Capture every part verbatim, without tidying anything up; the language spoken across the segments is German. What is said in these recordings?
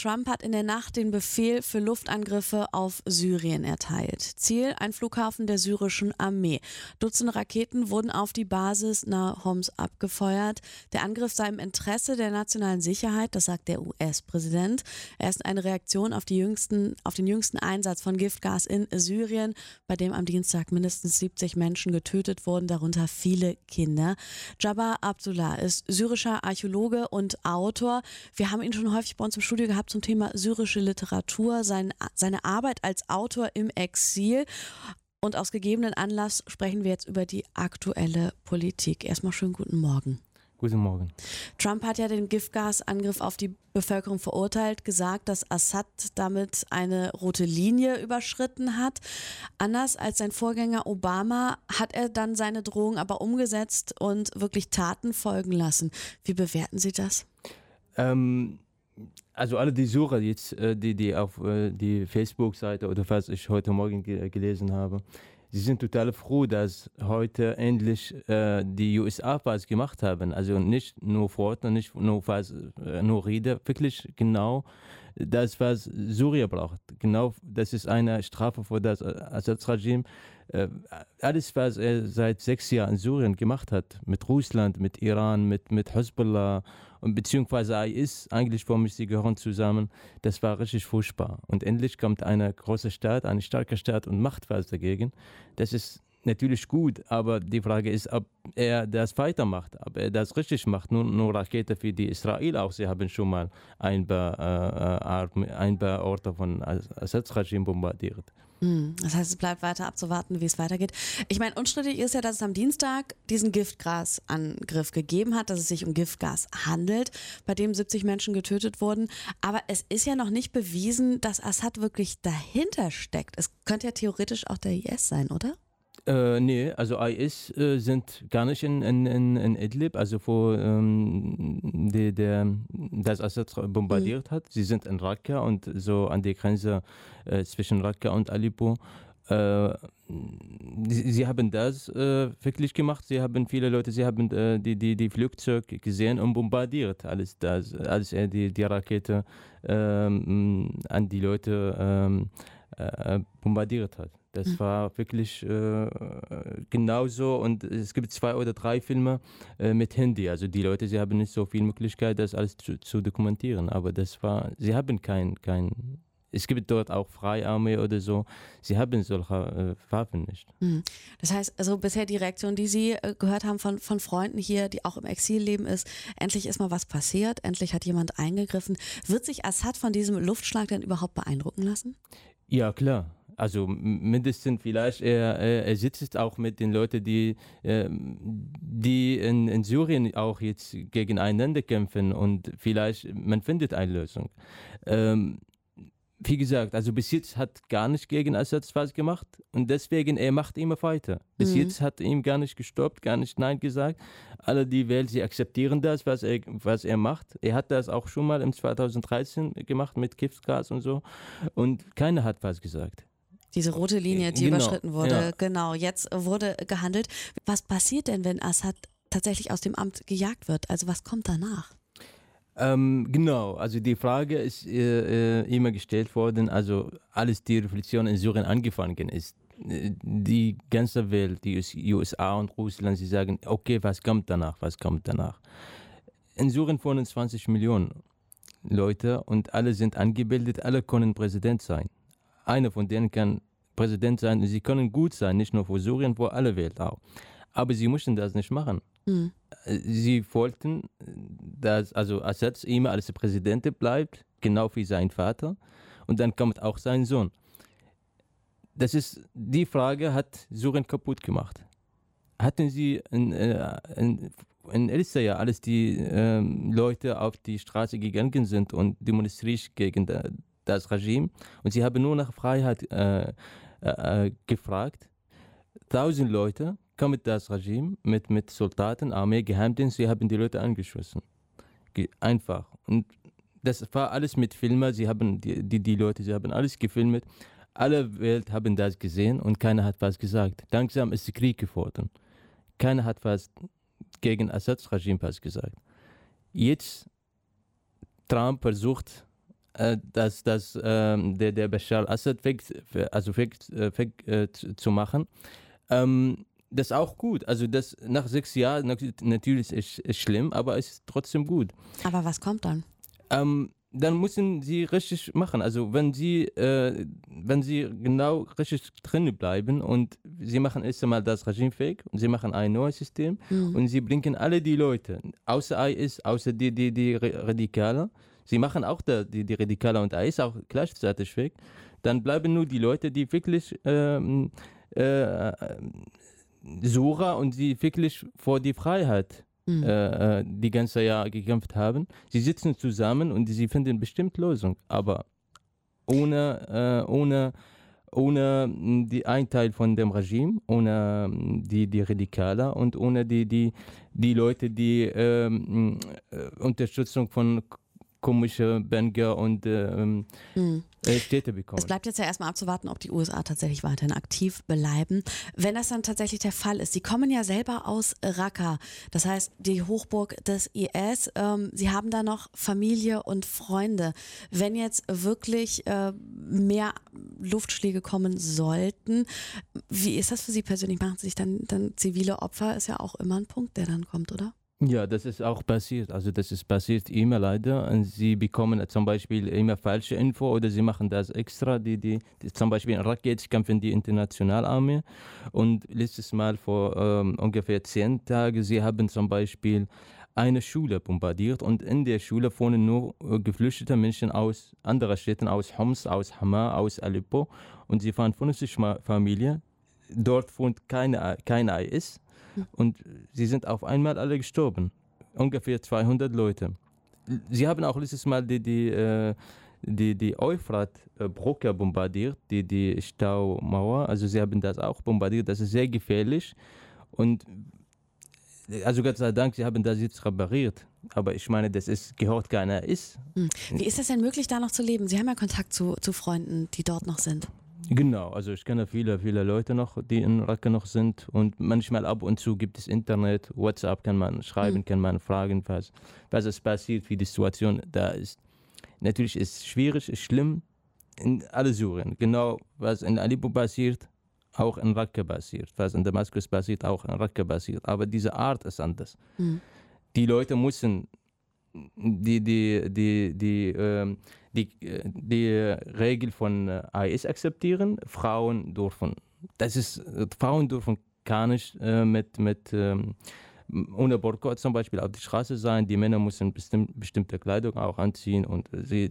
Trump hat in der Nacht den Befehl für Luftangriffe auf Syrien erteilt. Ziel ein Flughafen der syrischen Armee. Dutzende Raketen wurden auf die Basis nahe Homs abgefeuert. Der Angriff sei im Interesse der nationalen Sicherheit, das sagt der U S-Präsident. Er ist eine Reaktion auf, die jüngsten, auf den jüngsten Einsatz von Giftgas in Syrien, bei dem am Dienstag mindestens siebzig Menschen getötet wurden, darunter viele Kinder. Jabbar Abdullah ist syrischer Archäologe und Autor. Wir haben ihn schon häufig bei uns im Studio gehabt zum Thema syrische Literatur, sein, seine Arbeit als Autor im Exil. Und aus gegebenen Anlass sprechen wir jetzt über die aktuelle Politik. Erstmal schönen guten Morgen. Guten Morgen. Trump hat ja den Giftgasangriff auf die Bevölkerung verurteilt, gesagt, dass Assad damit eine rote Linie überschritten hat. Anders als sein Vorgänger Obama hat er dann seine Drohung aber umgesetzt und wirklich Taten folgen lassen. Wie bewerten Sie das? Ähm, also alle die Sucher jetzt, die, die auf die Facebook-Seite oder was ich heute Morgen ge- gelesen habe, sie sind total froh, dass heute endlich äh, die U S A was gemacht haben. Also nicht nur Worte, nicht nur was, äh, nur Rede, wirklich genau das, was Syrien braucht. Genau, das ist eine Strafe für das Assad-Regime. Äh, alles, was er seit sechs Jahren in Syrien gemacht hat, mit Russland, mit Iran, mit, mit Hezbollah und beziehungsweise I S, eigentlich für mich, sie gehören zusammen, das war richtig furchtbar. Und endlich kommt eine große Stadt, eine starke Stadt und macht was dagegen. Das ist natürlich gut, aber die Frage ist, ob er das weitermacht, ob er das richtig macht. Nur, nur Rakete für die Israel auch, sie haben schon mal ein paar, äh, ein paar Orte von Assad-Regime bombardiert. Das heißt, es bleibt weiter abzuwarten, wie es weitergeht. Ich meine, unstrittig ist ja, dass es am Dienstag diesen Giftgasangriff gegeben hat, dass es sich um Giftgas handelt, bei dem siebzig Menschen getötet wurden. Aber es ist ja noch nicht bewiesen, dass Assad wirklich dahinter steckt. Es könnte ja theoretisch auch der I S sein, oder? Äh, nee, also I S äh, sind gar nicht in, in, in, in Idlib, also wo ähm, die, der, das Assad bombardiert mhm. hat. Sie sind in Raqqa und so an der Grenze äh, zwischen Raqqa und Aleppo. Äh, sie, sie haben das äh, wirklich gemacht. Sie haben viele Leute, sie haben äh, die, die, die Flugzeuge gesehen und bombardiert, als, das, als er die, die Rakete ähm, an die Leute ähm, äh, bombardiert hat. Das mhm. war wirklich äh, genauso und es gibt zwei oder drei Filme äh, mit Handy. Also die Leute, sie haben nicht so viel Möglichkeit, das alles zu, zu dokumentieren. Aber das war, sie haben kein, kein, es gibt dort auch Freiarmee oder so. Sie haben solche äh, Waffen nicht. Mhm. Das heißt, also bisher die Reaktion, die Sie äh, gehört haben von, von Freunden hier, die auch im Exil leben, ist, endlich ist mal was passiert, endlich hat jemand eingegriffen. Wird sich Assad von diesem Luftschlag denn überhaupt beeindrucken lassen? Ja, klar. Also mindestens vielleicht, er, er sitzt auch mit den Leuten, die, die in, in Syrien auch jetzt gegeneinander kämpfen und vielleicht, man findet eine Lösung. Ähm, wie gesagt, also bis jetzt hat gar nicht gegen Assad was gemacht und deswegen, er macht immer weiter. Bis mhm. jetzt hat er ihm gar nicht gestoppt, gar nicht Nein gesagt. Alle die Welt, sie akzeptieren das, was er, was er macht. Er hat das auch schon mal im zweitausenddreizehn gemacht mit Giftgas und so und keiner hat was gesagt. Diese rote Linie, die genau, überschritten wurde, ja. genau, jetzt wurde gehandelt. Was passiert denn, wenn Assad tatsächlich aus dem Amt gejagt wird? Also was kommt danach? Ähm, genau, also die Frage ist äh, äh, immer gestellt worden, also als die Revolution in Syrien angefangen ist, die ganze Welt, die U S A und Russland, sie sagen, okay, was kommt danach, was kommt danach? In Syrien wohnen zwanzig Millionen Leute und alle sind angebildet, alle können Präsident sein. Einer von denen kann Präsident sein und sie können gut sein, nicht nur für Syrien, für alle Welt auch. Aber sie mussten das nicht machen. Mhm. Sie wollten, dass also Assad immer als Präsident bleibt, genau wie sein Vater. Und dann kommt auch sein Sohn. Das ist, die Frage hat Syrien kaputt gemacht. Hatten sie in, in, in erster Jahr, als die äh, Leute auf die Straße gegangen sind und demonstriert gegen das das Regime und sie haben nur nach Freiheit äh, äh, gefragt. Tausend Leute kamen das Regime mit, mit Soldaten, Armee, Geheimdienst, sie haben die Leute angeschossen. Ge- einfach. Und das war alles mit Filmen, sie haben die, die, die Leute, sie haben alles gefilmt. Alle Welt haben das gesehen und keiner hat was gesagt. Langsam ist der Krieg geworden. Keiner hat was gegen Assads Regime was gesagt. Jetzt Trump versucht äh, dass, dass ähm, der, der Bashar al-Assad weg, also weg, weg äh, zu machen. Ähm, das ist auch gut. Also das nach sechs Jahren natürlich ist es schlimm, aber es ist trotzdem gut. Aber was kommt dann? Ähm, dann müssen sie richtig machen. Also wenn sie, äh, wenn sie genau richtig drin bleiben und sie machen erst einmal das Regime fake und sie machen ein neues System mhm. und sie bringen alle die Leute, außer I S, außer die, die, die Radikale, sie machen auch die, die, die Radikale und I S auch gleichzeitig fake, dann bleiben nur die Leute, die wirklich ähm, äh, Sura und sie wirklich vor die Freiheit Mhm. Äh, die ganze Jahr gekämpft haben. Sie sitzen zusammen und sie finden bestimmt Lösungen, aber ohne, äh, ohne, ohne die ein Teil von dem Regime, ohne die, die Radikale und ohne die, die, die Leute, die ähm, äh, Unterstützung von komischen Banker und ähm, mhm. Städte bekommen. Es bleibt jetzt ja erstmal abzuwarten, ob die U S A tatsächlich weiterhin aktiv bleiben. Wenn das dann tatsächlich der Fall ist, Sie kommen ja selber aus Raqqa, das heißt die Hochburg des I S, ähm, Sie haben da noch Familie und Freunde. Wenn jetzt wirklich äh, mehr Luftschläge kommen sollten, wie ist das für Sie persönlich? Machen Sie sich dann, dann zivile Opfer? Ist ja auch immer ein Punkt, der dann kommt, oder? Ja, das ist auch passiert. Also das ist passiert immer leider. Und sie bekommen zum Beispiel immer falsche Info oder sie machen das extra. Die, die, die zum Beispiel in Raqqa kämpfen die Internationalarmee. Und letztes Mal vor ähm, ungefähr zehn Tagen, sie haben zum Beispiel eine Schule bombardiert und in der Schule wohnen nur äh, geflüchtete Menschen aus anderen Städten, aus Homs, aus Hama, aus Aleppo. Und sie waren fünfzig Familien. Dort wohnt keine, kein I S. Und sie sind auf einmal alle gestorben. Ungefähr zweihundert Leute. Sie haben auch letztes Mal die, die, äh, die, die Euphrat-Brücke bombardiert, die, die Staumauer. Also sie haben das auch bombardiert. Das ist sehr gefährlich. Und also Gott sei Dank, sie haben das jetzt repariert. Aber ich meine, das ist, gehört keiner ist. Wie ist es denn möglich, da noch zu leben? Sie haben ja Kontakt zu, zu Freunden, die dort noch sind. Genau, also ich kenne viele, viele Leute noch, die in Raqqa noch sind und manchmal ab und zu gibt es Internet, WhatsApp kann man schreiben, mhm. kann man fragen, was, was es passiert, wie die Situation da ist. Natürlich ist es schwierig, ist schlimm in alle Syrien. Genau, was in Aleppo passiert, auch in Raqqa passiert. Was in Damaskus passiert, auch in Raqqa passiert. Aber diese Art ist anders. Mhm. Die Leute müssen die, die, die, die, ähm, die, die Regel von I S akzeptieren, Frauen dürfen. Das ist, Frauen dürfen gar nicht äh, mit, mit ähm, ohne Burqa zum Beispiel auf die Straße sein. Die Männer müssen bestimm, bestimmte Kleidung auch anziehen und sie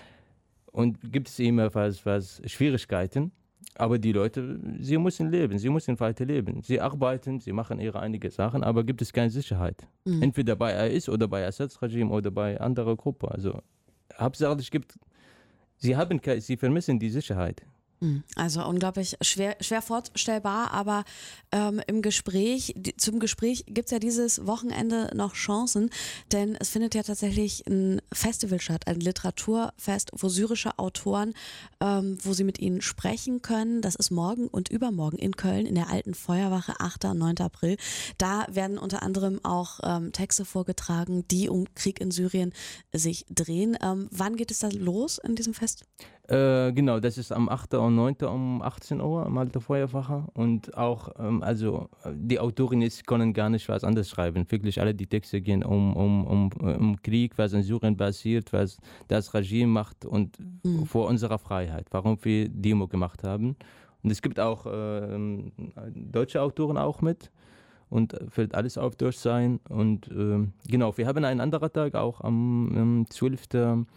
und gibt es immer was, was Schwierigkeiten. Aber die Leute, sie müssen leben, sie müssen weiter leben. Sie arbeiten, sie machen ihre einige Sachen, aber gibt es keine Sicherheit. Mhm. Entweder bei I S oder bei Assads-Regime oder bei anderer Gruppe. Also hauptsächlich gibt, sie haben, sie vermissen die Sicherheit. Also unglaublich schwer, schwer vorstellbar, aber ähm, im Gespräch, die, zum Gespräch gibt es ja dieses Wochenende noch Chancen, denn es findet ja tatsächlich ein Festival statt, ein Literaturfest, wo syrische Autoren, ähm, wo sie mit ihnen sprechen können. Das ist morgen und übermorgen in Köln in der Alten Feuerwache, achter und neunter April. Da werden unter anderem auch ähm, Texte vorgetragen, die um Krieg in Syrien sich drehen. Ähm, wann geht es da los in diesem Fest? Äh, genau, das ist am achten und neunten um achtzehn Uhr am Alten Feuerwache und auch, ähm, also die Autorinnen können gar nicht was anderes schreiben. Wirklich alle die Texte gehen um, um, um, um Krieg, was in Syrien passiert, was das Regime macht und mhm. vor unserer Freiheit, warum wir Demo gemacht haben. Und es gibt auch äh, deutsche Autoren auch mit und wird alles auf Deutsch sein. Und äh, genau, wir haben einen anderen Tag auch am, am zwölften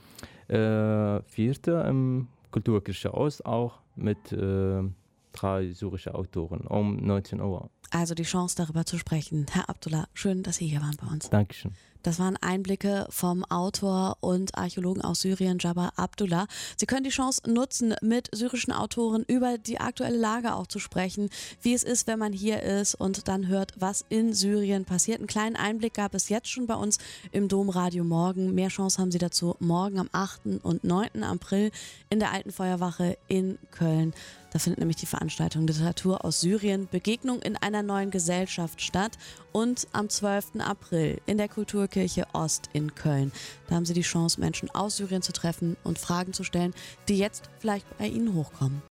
Äh, vierte im Kulturkirche Ost auch mit äh, drei syrischen Autoren um neunzehn Uhr. Also die Chance, darüber zu sprechen. Herr Abdullah, schön, dass Sie hier waren bei uns. Dankeschön. Das waren Einblicke vom Autor und Archäologen aus Syrien, Jabbar Abdullah. Sie können die Chance nutzen, mit syrischen Autoren über die aktuelle Lage auch zu sprechen, wie es ist, wenn man hier ist und dann hört, was in Syrien passiert. Einen kleinen Einblick gab es jetzt schon bei uns im Domradio morgen. Mehr Chance haben Sie dazu morgen am achten und neunten April in der Alten Feuerwache in Köln. Da findet nämlich die Veranstaltung Literatur aus Syrien, Begegnung in einer neuen Gesellschaft statt. Und am zwölften April in der Kulturkirche Ost in Köln. Da haben Sie die Chance, Menschen aus Syrien zu treffen und Fragen zu stellen, die jetzt vielleicht bei Ihnen hochkommen.